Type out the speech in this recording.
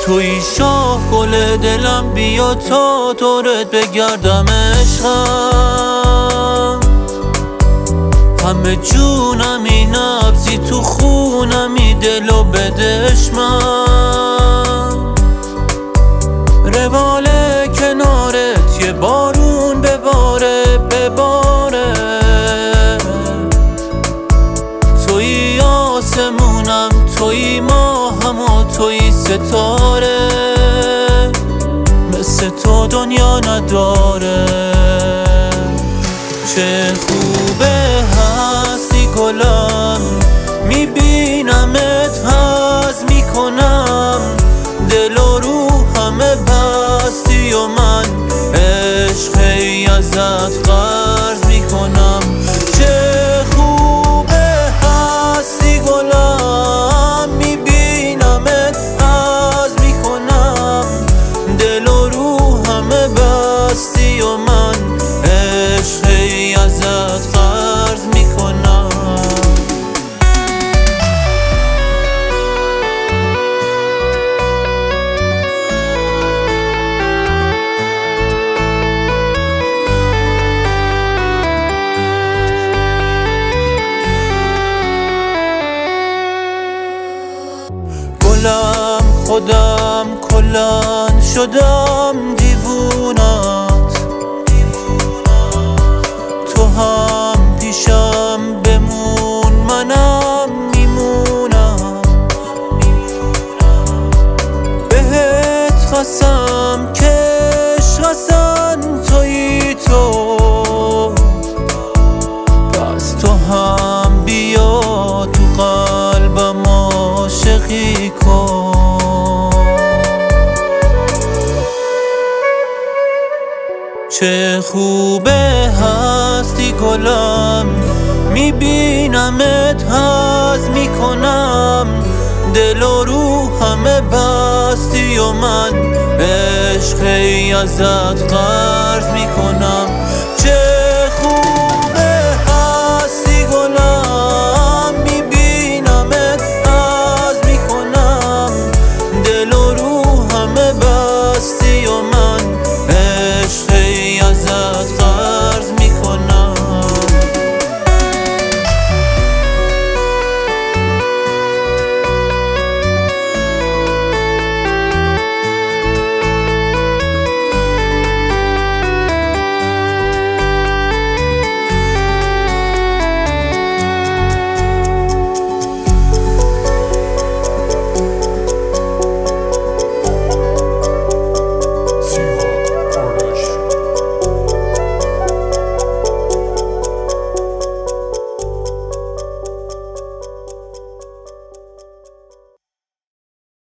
توی شاه گل دلم، بیا تا دورت بگردم عشقم. همه جونمی نبضی تو خونمی، دلو بدش من. روال کنارت یه بارون بباره بباره، توی آسمونم، توی ماهم و توی ستاره. مثل تو دنیا نداره. چه خوبه هستی گلم، میبینمت حظ میکنم. دل و روحمه بستی و من عشقی ازت قرض میکنم. چه خوبه هستی گلم، میبینمت حظ میکنم. دل و روحمه بستی و من عشقی ازت قرض میکنم. گلم خودم کلن شدم دیوونت، تو هم پیشم بمون منم میمونم. بهت قسم که عشق اصلا تویی تو، پس تو هم بیا تو قلبم عاشقی کن. چه خوبه هستی گلم، میبینمت حظ میکنم. دل و روحمه بستی و من عشقی ازت قرض میکنم. چه خوب